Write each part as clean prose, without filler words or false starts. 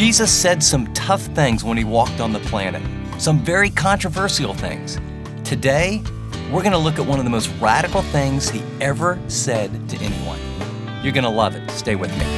Jesus said some tough things when he walked on the planet, some very controversial things. Today, we're going to look at one of the most radical things he ever said to anyone. You're going to love it. Stay with me.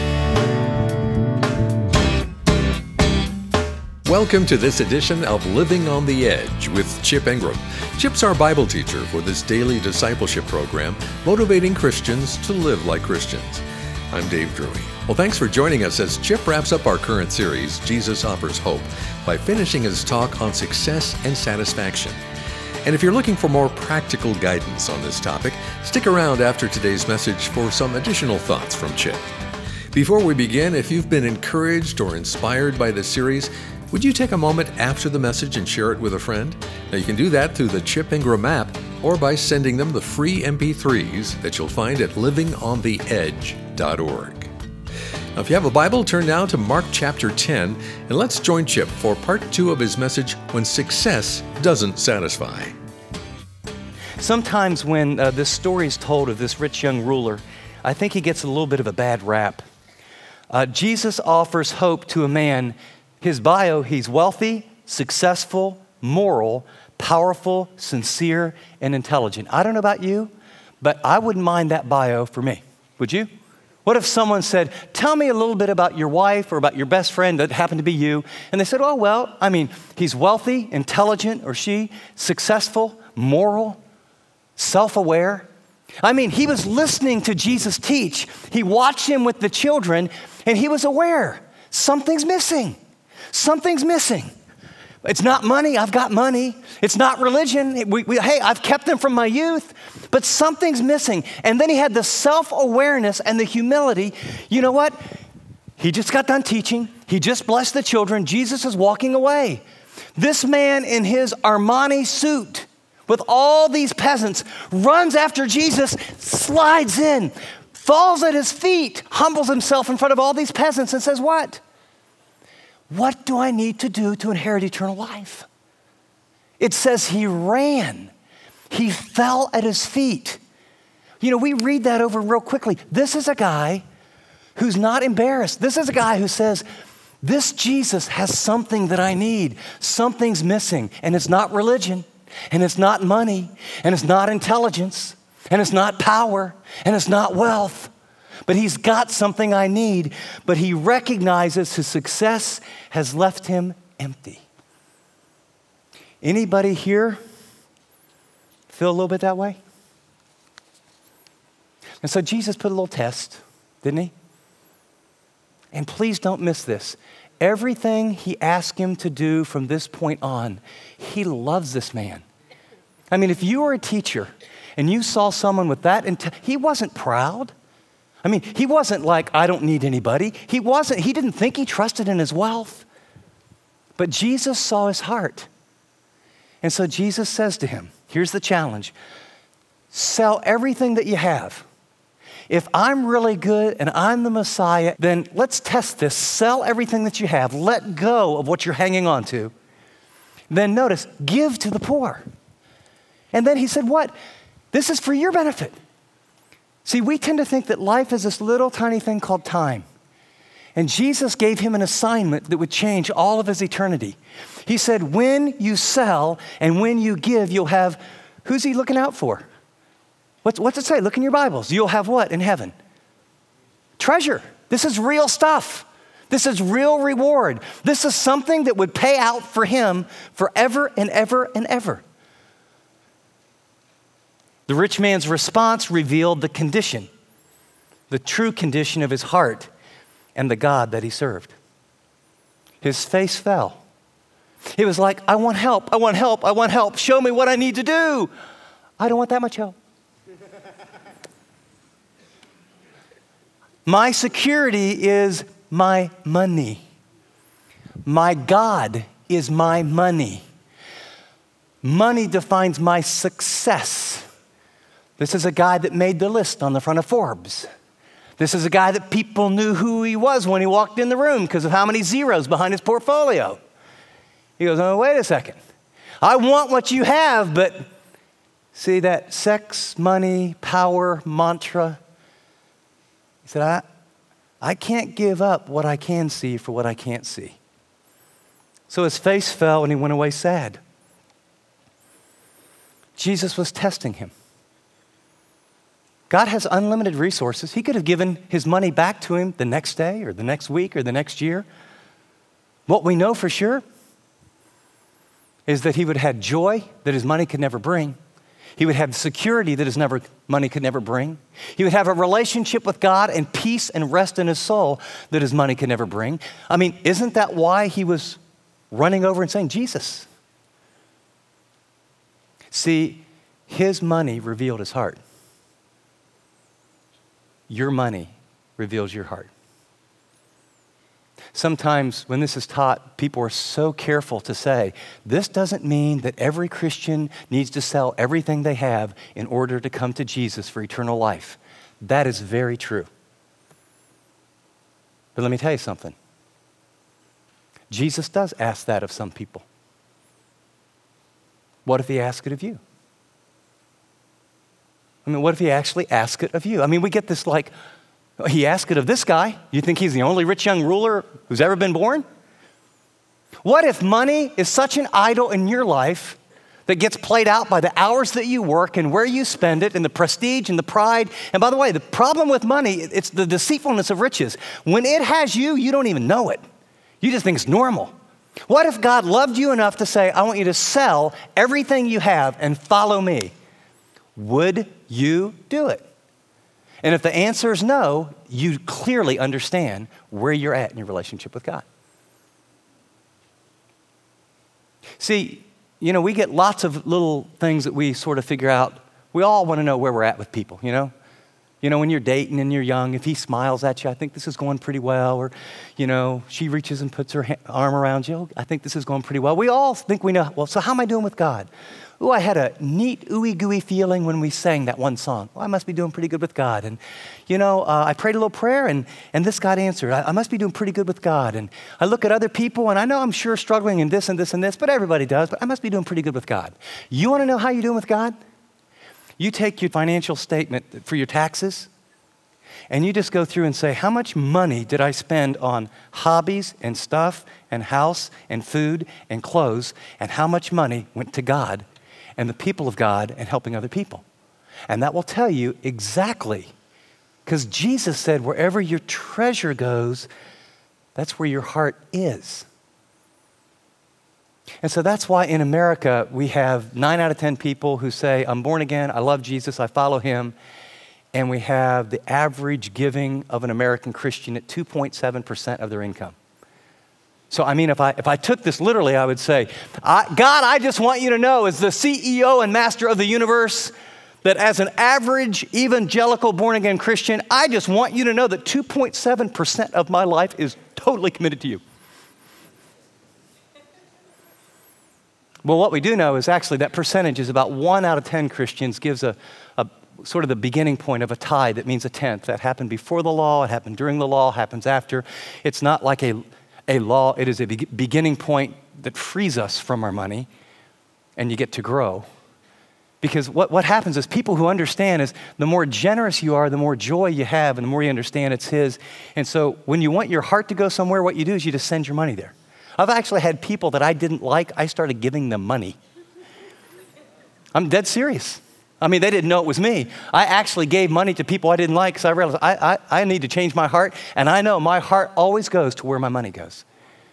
Welcome to this edition of Living on the Edge with Chip Ingram. Chip's our Bible teacher for this daily discipleship program, motivating Christians to live like Christians. I'm Dave Drury. Well, thanks for joining us as Chip wraps up our current series, Jesus Offers Hope, by finishing his talk on success and satisfaction. And if you're looking for more practical guidance on this topic, stick around after today's message for some additional thoughts from Chip. Before we begin, if you've been encouraged or inspired by this series, would you take a moment after the message and share it with a friend? Now you can do that through the Chip Ingram app or by sending them the free MP3s that you'll find at livingontheedge.org. Now if you have a Bible, turn now to Mark chapter 10 and let's join Chip for part 2 of his message, When Success Doesn't Satisfy. Sometimes when this story is told of this rich young ruler, I think he gets a little bit of a bad rap. Jesus offers hope to a man. His bio, he's wealthy, successful, moral, powerful, sincere, and intelligent. I don't know about you, but I wouldn't mind that bio for me. Would you? What if someone said, tell me a little bit about your wife or about your best friend that happened to be you? And they said, he's wealthy, intelligent, or she, successful, moral, self-aware. He was listening to Jesus teach. He watched him with the children, and he was aware something's missing. Something's missing. It's not money. I've got money. It's not religion. Hey, I've kept them from my youth, but something's missing. And then he had the self-awareness and the humility. You know what? He just got done teaching. He just blessed the children. Jesus is walking away. This man in his Armani suit with all these peasants runs after Jesus, slides in, falls at his feet, humbles himself in front of all these peasants and says, what? What do I need to do to inherit eternal life? It says he ran. He fell at his feet. We read that over real quickly. This is a guy who's not embarrassed. This is a guy who says, this Jesus has something that I need. Something's missing. And it's not religion. And it's not money. And it's not intelligence. And it's not power. And it's not wealth. But he's got something I need, but he recognizes his success has left him empty. Anybody here feel a little bit that way? And so Jesus put a little test, didn't he? And please don't miss this. Everything he asked him to do from this point on, he loves this man. If you were a teacher and you saw someone with that, he wasn't proud. He wasn't like, I don't need anybody. He didn't think he trusted in his wealth. But Jesus saw his heart. And so Jesus says to him, here's the challenge. Sell everything that you have. If I'm really good and I'm the Messiah, then let's test this. Sell everything that you have. Let go of what you're hanging on to. Then notice, give to the poor. And then he said, what? This is for your benefit. See, we tend to think that life is this little tiny thing called time. And Jesus gave him an assignment that would change all of his eternity. He said, when you sell and when you give, you'll have, who's he looking out for? What's it say? Look in your Bibles. You'll have what in heaven? Treasure. This is real stuff. This is real reward. This is something that would pay out for him forever and ever and ever. The rich man's response revealed the condition, the true condition of his heart and the God that he served. His face fell. He was like, I want help, I want help, I want help. Show me what I need to do. I don't want that much help. My security is my money. My God is my money. Money defines my success. This is a guy that made the list on the front of Forbes. This is a guy that people knew who he was when he walked in the room because of how many zeros behind his portfolio. He goes, oh, wait a second. I want what you have, but see that sex, money, power mantra? He said, I can't give up what I can see for what I can't see. So his face fell and he went away sad. Jesus was testing him. God has unlimited resources. He could have given his money back to him the next day or the next week or the next year. What we know for sure is that he would have had joy that his money could never bring. He would have security that his money could never bring. He would have a relationship with God and peace and rest in his soul that his money could never bring. I mean, isn't that why he was running over and saying, Jesus? See, his money revealed his heart. Your money reveals your heart. Sometimes when this is taught, people are so careful to say, this doesn't mean that every Christian needs to sell everything they have in order to come to Jesus for eternal life. That is very true. But let me tell you something. Jesus does ask that of some people. What if he asked it of you? I mean, what if he actually asked it of you? I mean, we get this like, he asked it of this guy. You think he's the only rich young ruler who's ever been born? What if money is such an idol in your life that gets played out by the hours that you work and where you spend it and the prestige and the pride? And by the way, the problem with money, it's the deceitfulness of riches. When it has you, you don't even know it. You just think it's normal. What if God loved you enough to say, I want you to sell everything you have and follow me? Would you do it? And if the answer is no, you clearly understand where you're at in your relationship with God. See, we get lots of little things that we sort of figure out. We all want to know where we're at with people, when you're dating and you're young, if he smiles at you, I think this is going pretty well. Or, she reaches and puts her arm around you. I think this is going pretty well. We all think we know, well, so how am I doing with God? Oh, I had a neat, ooey-gooey feeling when we sang that one song. Well, I must be doing pretty good with God. And, I prayed a little prayer and this got answered. I must be doing pretty good with God. And I look at other people and I know I'm sure struggling in this and this and this, but everybody does, but I must be doing pretty good with God. You want to know how you're doing with God? You take your financial statement for your taxes and you just go through and say, how much money did I spend on hobbies and stuff and house and food and clothes, and how much money went to God and the people of God and helping other people? And that will tell you exactly, because Jesus said, wherever your treasure goes, that's where your heart is. And so that's why in America, we have 9 out of 10 people who say, I'm born again, I love Jesus, I follow him. And we have the average giving of an American Christian at 2.7% of their income. So, I mean, if I took this literally, I would say, God, I just want you to know, as the CEO and master of the universe, that as an average evangelical born-again Christian, I just want you to know that 2.7% of my life is totally committed to you. Well, what we do know is actually that percentage is about 1 out of 10 Christians gives a sort of the beginning point of a tithe. That means a tenth. That happened before the law, it happened during the law, happens after. It's not like a law, it is a beginning point that frees us from our money, and you get to grow. Because what happens is people who understand is the more generous you are, the more joy you have, and the more you understand it's his. And so when you want your heart to go somewhere, what you do is you just send your money there. I've actually had people that I didn't like, I started giving them money. I'm dead serious. I mean, they didn't know it was me. I actually gave money to people I didn't like because I realized I need to change my heart, and I know my heart always goes to where my money goes.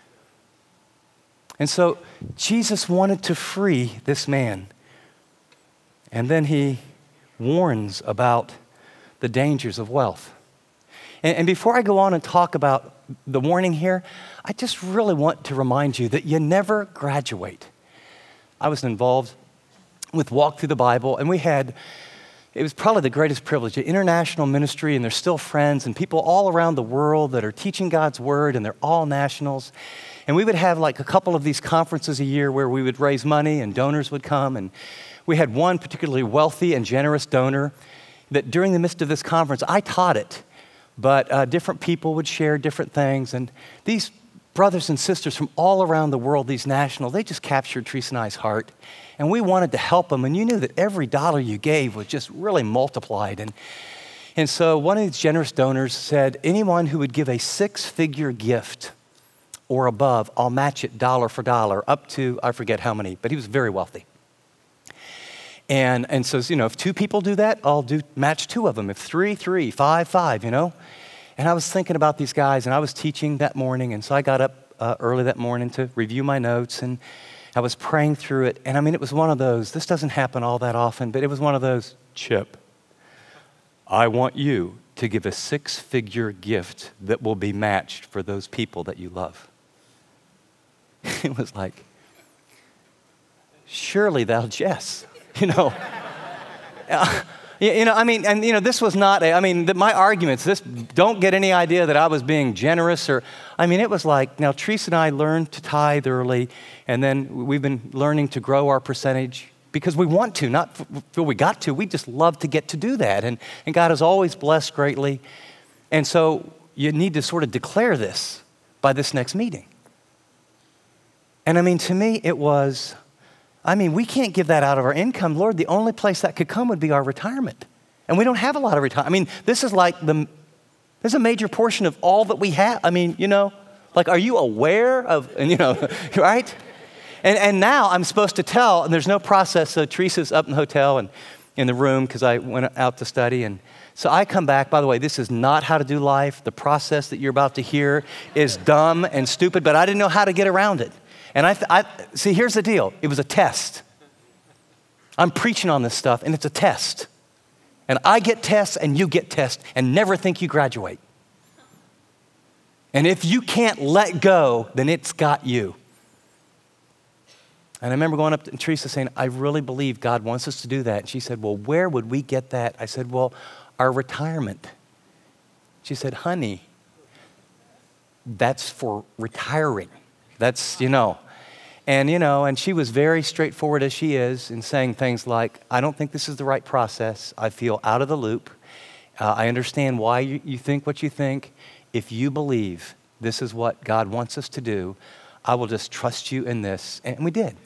And so Jesus wanted to free this man, and then he warns about the dangers of wealth. And before I go on and talk about the warning here, I just really want to remind you that you never graduate. I was involved with Walk Through the Bible, and it was probably the greatest privilege, an international ministry, and they're still friends, and people all around the world that are teaching God's word, and they're all nationals. And we would have like a couple of these conferences a year where we would raise money and donors would come, and we had one particularly wealthy and generous donor that during the midst of this conference, I taught it, but different people would share different things, and these brothers and sisters from all around the world, these nationals, they just captured Teresa and I's heart. And we wanted to help them. And you knew that every dollar you gave was just really multiplied. And so one of these generous donors said, anyone who would give a 6-figure gift or above, I'll match it dollar for dollar, up to, I forget how many, but he was very wealthy. And so, if 2 people do that, I'll match 2 of them. If 3, 3, 5, 5, And I was thinking about these guys, and I was teaching that morning, and so I got up early that morning to review my notes, and I was praying through it. And it was one of those, this doesn't happen all that often, but it was one of those, Chip, I want you to give a 6-figure gift that will be matched for those people that you love. It was like, surely thou jest. This was not, my arguments, don't get any idea that I was being generous it was like, now Teresa and I learned to tithe early, and then we've been learning to grow our percentage because we want to, not feel we got to, we just love to get to do that. And God has always blessed greatly. And so you need to sort of declare this by this next meeting. And to me, it was, we can't give that out of our income. Lord, the only place that could come would be our retirement. And we don't have a lot of retirement. This is like there's a major portion of all that we have. are you aware of, right? And now I'm supposed to tell, and there's no process. So Teresa's up in the hotel and in the room because I went out to study. And so I come back. By the way, this is not how to do life. The process that you're about to hear is dumb and stupid, but I didn't know how to get around it. And I see, here's the deal. It was a test. I'm preaching on this stuff, and it's a test. And I get tests, and you get tests, and never think you graduate. And if you can't let go, then it's got you. And I remember going up to Teresa saying, I really believe God wants us to do that. And she said, well, where would we get that? I said, well, our retirement. She said, honey, that's for retiring. That's, and she was very straightforward as she is in saying things like, I don't think this is the right process. I feel out of the loop. I understand why you think what you think. If you believe this is what God wants us to do, I will just trust you in this. And we did.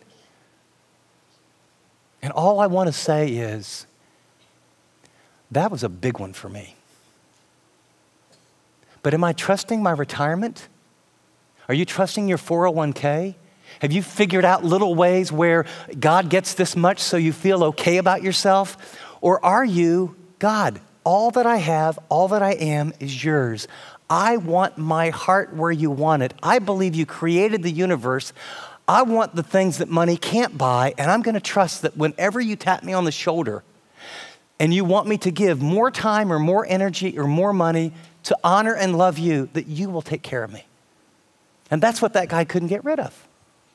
And all I want to say is, that was a big one for me. But am I trusting my retirement? Are you trusting your 401k? Have you figured out little ways where God gets this much so you feel okay about yourself? Or are you, God, all that I have, all that I am is yours. I want my heart where you want it. I believe you created the universe. I want the things that money can't buy, and I'm going to trust that whenever you tap me on the shoulder and you want me to give more time or more energy or more money to honor and love you, that you will take care of me. And that's what that guy couldn't get rid of.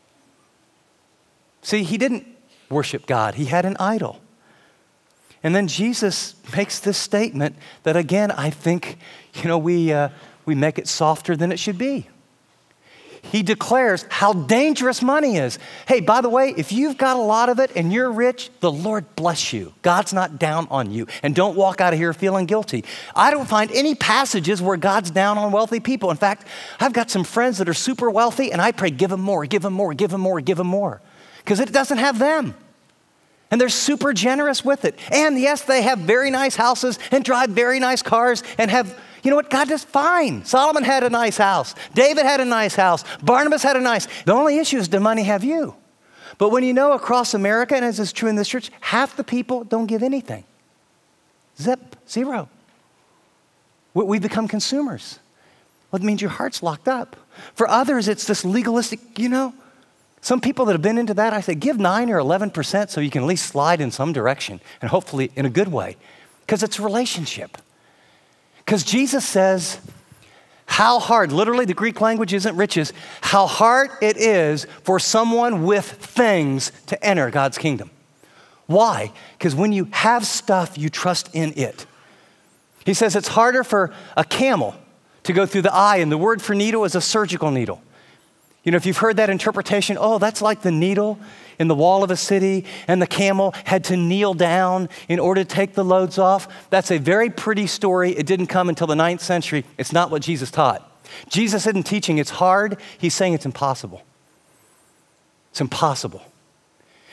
See, he didn't worship God. He had an idol. And then Jesus makes this statement that, again, I think, we make it softer than it should be. He declares how dangerous money is. Hey, by the way, if you've got a lot of it and you're rich, the Lord bless you. God's not down on you. And don't walk out of here feeling guilty. I don't find any passages where God's down on wealthy people. In fact, I've got some friends that are super wealthy, and I pray, give them more, give them more, give them more, give them more. Because it doesn't have them. And they're super generous with it. And yes, they have very nice houses and drive very nice cars and have, God is fine. Solomon had a nice house. David had a nice house. Barnabas had a nice. The only issue is, does money have you? But when across America, and as is true in this church, half the people don't give anything. Zip, zero. We become consumers. Well, it means your heart's locked up. For others, it's this legalistic, Some people that have been into that, I say, give 9 or 11% so you can at least slide in some direction, and hopefully in a good way, because it's a relationship. Because Jesus says, how hard, literally the Greek language isn't riches, how hard it is for someone with things to enter God's kingdom. Why? Because when you have stuff, you trust in it. He says it's harder for a camel to go through the eye, and the word for needle is a surgical needle. If you've heard that interpretation, that's like the needle in the wall of a city, and the camel had to kneel down in order to take the loads off. That's a very pretty story. It didn't come until the 9th century. It's not what Jesus taught. Jesus isn't teaching it's hard. He's saying it's impossible. It's impossible.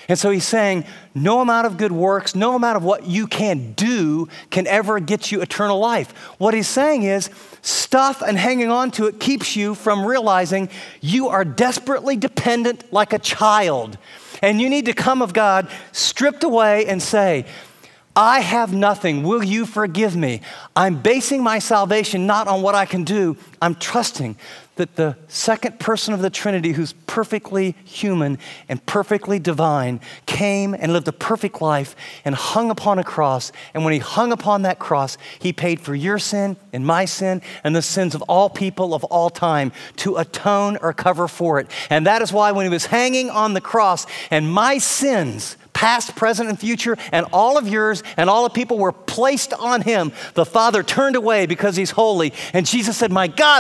And so he's saying, no amount of good works, no amount of what you can do can ever get you eternal life. What he's saying is, stuff and hanging on to it keeps you from realizing you are desperately dependent like a child. And you need to come of God stripped away and say, I have nothing. Will you forgive me? I'm basing my salvation not on what I can do. I'm trusting that the second person of the Trinity, who's perfectly human and perfectly divine, came and lived a perfect life and hung upon a cross. And when he hung upon that cross, he paid for your sin and my sin and the sins of all people of all time to atone or cover for it. And that is why when he was hanging on the cross and my sins, past, present, and future, and all of yours and all the people were placed on him, the Father turned away because he's holy. And Jesus said, my God,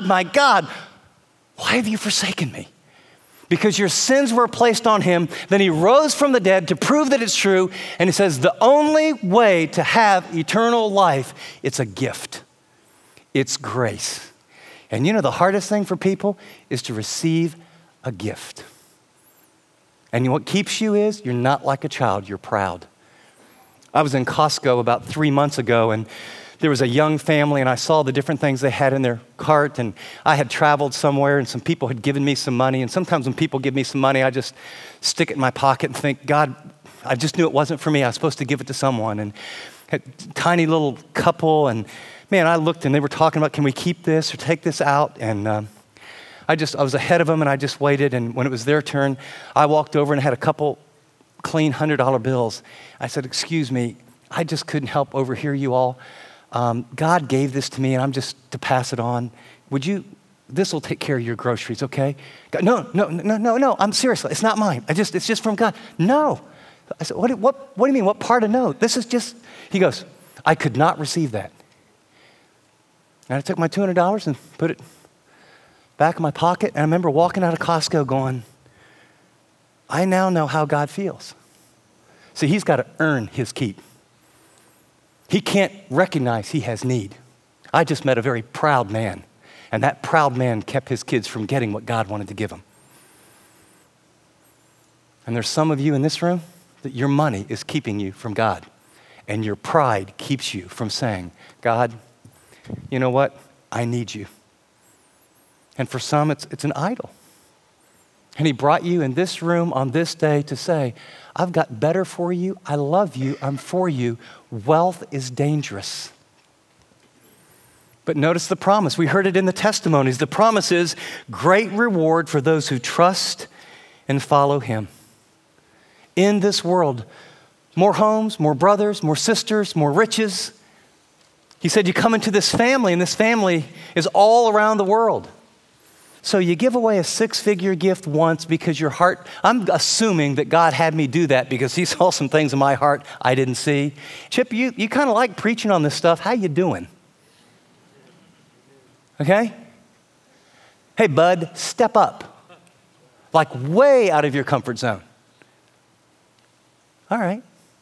why have you forsaken me? Because your sins were placed on him. Then he rose from the dead to prove that it's true. And he says, the only way to have eternal life, it's a gift. It's grace. And you know, the hardest thing for people is to receive a gift. And what keeps you is you're not like a child, you're proud. I was in Costco about 3 months ago, and there was a young family, and I saw the different things they had in their cart, and I had traveled somewhere, and some people had given me some money, and sometimes when people give me some money, I just stick it in my pocket and think, God, I just knew it wasn't for me. I was supposed to give it to someone. And a tiny little couple, and man, I looked, and they were talking about, can we keep this or take this out? And I was ahead of them, and I just waited, and when it was their turn, I walked over and had a couple clean $100 bills. I said, excuse me, I just couldn't help overhear you all. God gave this to me, and I'm just to pass it on. This will take care of your groceries, okay? God, no, I'm serious. It's not mine. It's just from God. No. I said, what do you mean? What part of no? This is just, he goes, I could not receive that. And I took my $200 and put it back in my pocket, and I remember walking out of Costco going, I now know how God feels. See, he's got to earn his keep. He can't recognize he has need. I just met a very proud man, and that proud man kept his kids from getting what God wanted to give them. And there's some of you in this room that your money is keeping you from God, and your pride keeps you from saying, God, you know what? I need you. And for some, it's an idol. And he brought you in this room on this day to say, I've got better for you. I love you. I'm for you. Wealth is dangerous. But notice the promise. We heard it in the testimonies. The promise is great reward for those who trust and follow him. In this world, more homes, more brothers, more sisters, more riches. He said you come into this family, and this family is all around the world. So you give away a 6-figure gift once because your heart, I'm assuming that God had me do that because he saw some things in my heart I didn't see. Chip, you kind of like preaching on this stuff. How you doing? Okay? Hey, bud, step up. Like way out of your comfort zone. All right.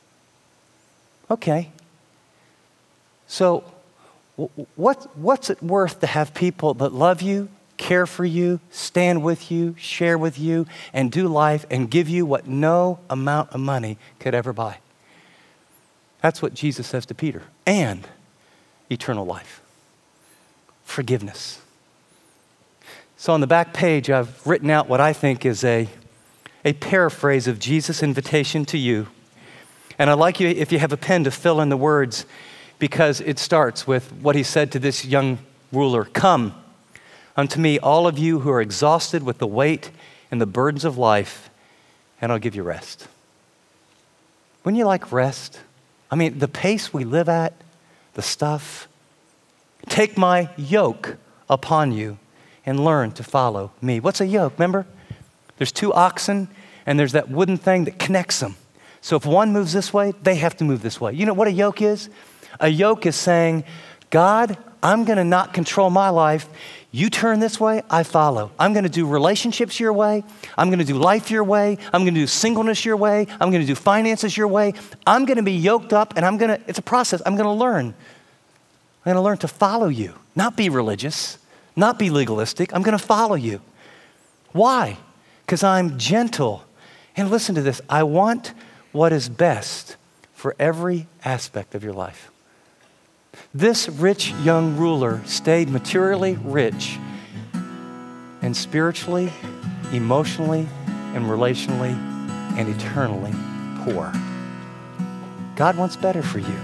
Okay. So what's it worth to have people that love you, care for you, stand with you, share with you, and do life and give you what no amount of money could ever buy? That's what Jesus says to Peter. And eternal life. Forgiveness. So on the back page, I've written out what I think is a paraphrase of Jesus' invitation to you. And I'd like you, if you have a pen, to fill in the words, because it starts with what he said to this young ruler. Come unto me, all of you who are exhausted with the weight and the burdens of life, and I'll give you rest. Wouldn't you like rest? I mean, the pace we live at, the stuff. Take my yoke upon you and learn to follow me. What's a yoke? Remember? There's 2 oxen, and there's that wooden thing that connects them. So if one moves this way, they have to move this way. You know what a yoke is? A yoke is saying, God, I'm going to not control my life. You turn this way, I follow. I'm going to do relationships your way. I'm going to do life your way. I'm going to do singleness your way. I'm going to do finances your way. I'm going to be yoked up, and it's a process. I'm going to learn. I'm going to learn to follow you, not be religious, not be legalistic. I'm going to follow you. Why? Because I'm gentle And listen to this. I want what is best for every aspect of your life. This rich young ruler stayed materially rich and spiritually, emotionally, and relationally, and eternally poor. God wants better for you.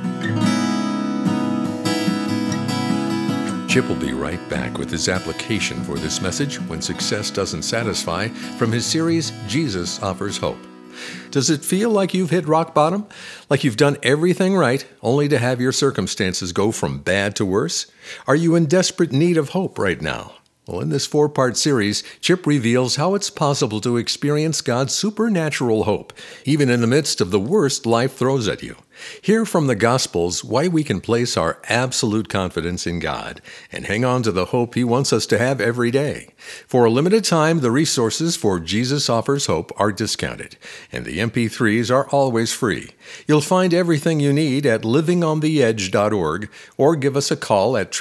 Chip will be right back with his application for this message when success doesn't satisfy from his series, Jesus Offers Hope. Does it feel like you've hit rock bottom? Like you've done everything right, only to have your circumstances go from bad to worse? Are you in desperate need of hope right now? Well, in this 4-part series, Chip reveals how it's possible to experience God's supernatural hope, even in the midst of the worst life throws at you. Hear from the Gospels why we can place our absolute confidence in God and hang on to the hope He wants us to have every day. For a limited time, the resources for Jesus Offers Hope are discounted, and the MP3s are always free. You'll find everything you need at livingontheedge.org or give us a call at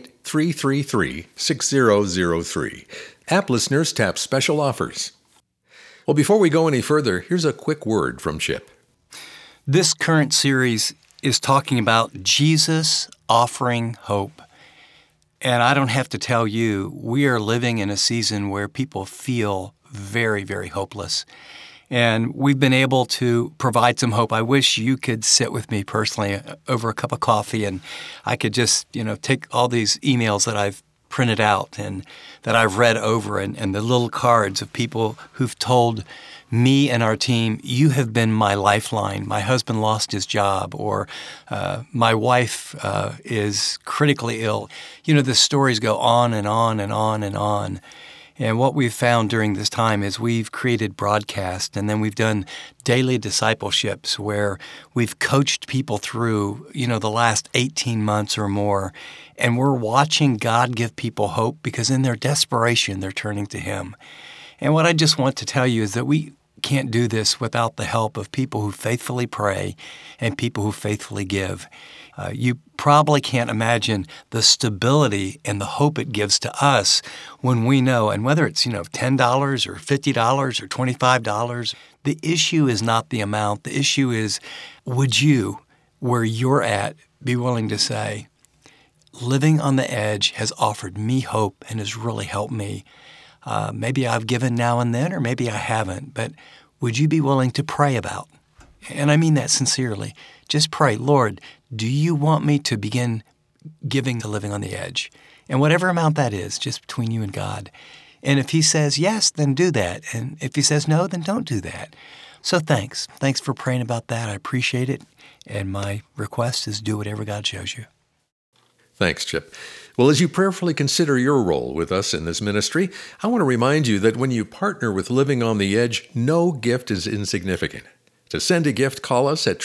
888-333-6003. App listeners tap special offers. Well, before we go any further, here's a quick word from Chip. This current series is talking about Jesus offering hope. And I don't have to tell you, we are living in a season where people feel very, very hopeless. And we've been able to provide some hope. I wish you could sit with me personally over a cup of coffee and I could just, take all these emails that I've printed out and that I've read over and the little cards of people who've told me and our team, you have been my lifeline. My husband lost his job, or my wife is critically ill. The stories go on and on and on and on. And what we've found during this time is we've created broadcasts, and then we've done daily discipleships where we've coached people through, the last 18 months or more. And we're watching God give people hope because in their desperation, they're turning to Him. And what I just want to tell you is that we can't do this without the help of people who faithfully pray and people who faithfully give. You probably can't imagine the stability and the hope it gives to us when we know, and whether it's, $10 or $50 or $25, the issue is not the amount. The issue is, would you, where you're at, be willing to say, living on the edge has offered me hope and has really helped me. Maybe I've given now and then, or maybe I haven't, but would you be willing to pray about? And I mean that sincerely. Just pray, Lord, do you want me to begin giving to living on the edge? And whatever amount that is, just between you and God. And if He says yes, then do that. And if He says no, then don't do that. So thanks. Thanks for praying about that. I appreciate it. And my request is do whatever God shows you. Thanks, Chip. Well, as you prayerfully consider your role with us in this ministry, I want to remind you that when you partner with Living on the Edge, no gift is insignificant. To send a gift, call us at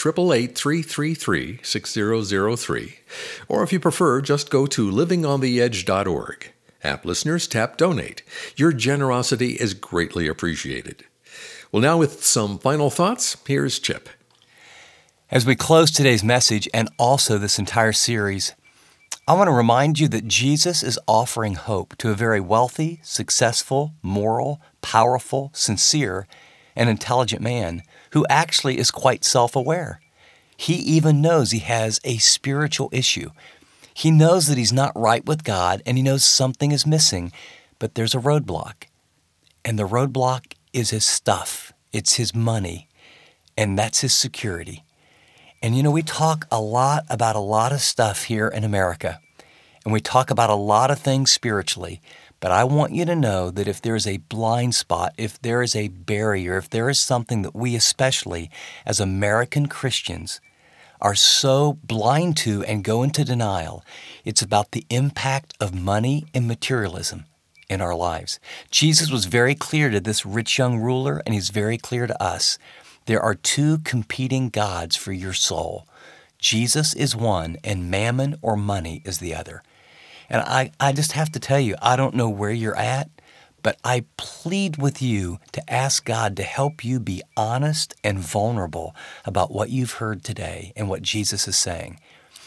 888-333-6003. Or if you prefer, just go to livingontheedge.org. App listeners, tap Donate. Your generosity is greatly appreciated. Well, now with some final thoughts, here's Chip. As we close today's message and also this entire series, I want to remind you that Jesus is offering hope to a very wealthy, successful, moral, powerful, sincere, and intelligent man who actually is quite self-aware. He even knows he has a spiritual issue. He knows that he's not right with God, and he knows something is missing, but there's a roadblock. And the roadblock is his stuff. It's his money, and that's his security. And we talk a lot about a lot of stuff here in America, and we talk about a lot of things spiritually, but I want you to know that if there is a blind spot, if there is a barrier, if there is something that we especially as American Christians are so blind to and go into denial, it's about the impact of money and materialism in our lives. Jesus was very clear to this rich young ruler, and He's very clear to us. There are two competing gods for your soul. Jesus is one, and mammon or money is the other. And I just have to tell you, I don't know where you're at, but I plead with you to ask God to help you be honest and vulnerable about what you've heard today and what Jesus is saying.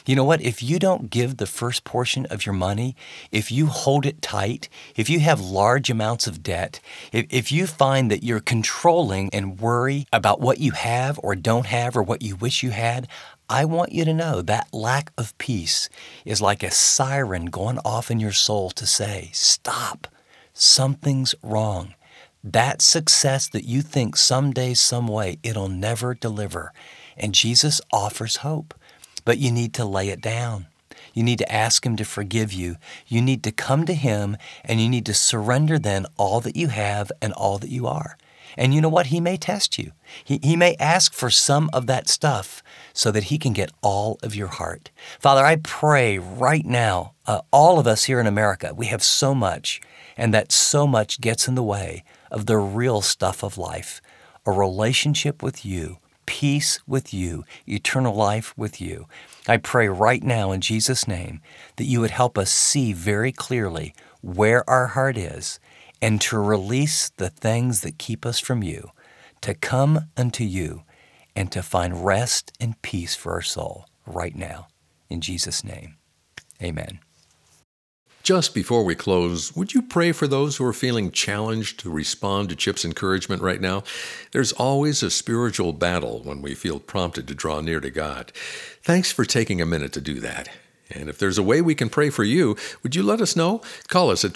You know what? If you don't give the first portion of your money, if you hold it tight, if you have large amounts of debt, if you find that you're controlling and worry about what you have or don't have or what you wish you had, I want you to know that lack of peace is like a siren going off in your soul to say, stop, something's wrong. That success that you think someday, some way, it'll never deliver. And Jesus offers hope. But you need to lay it down. You need to ask Him to forgive you. You need to come to Him, and you need to surrender then all that you have and all that you are. And you know what? He may test you. He may ask for some of that stuff so that He can get all of your heart. Father, I pray right now, all of us here in America, we have so much, and that so much gets in the way of the real stuff of life, a relationship with you, peace with you, eternal life with you. I pray right now in Jesus' name that you would help us see very clearly where our heart is and to release the things that keep us from you, to come unto you and to find rest and peace for our soul right now. In Jesus' name, amen. Just before we close, would you pray for those who are feeling challenged to respond to Chip's encouragement right now? There's always a spiritual battle when we feel prompted to draw near to God. Thanks for taking a minute to do that. And if there's a way we can pray for you, would you let us know? Call us at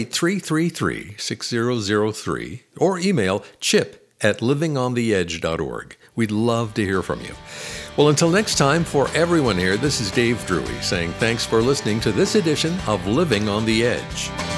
888-333-6003 or email chip@livingontheedge.org. We'd love to hear from you. Well, until next time, for everyone here, this is Dave Drury saying thanks for listening to this edition of Living on the Edge.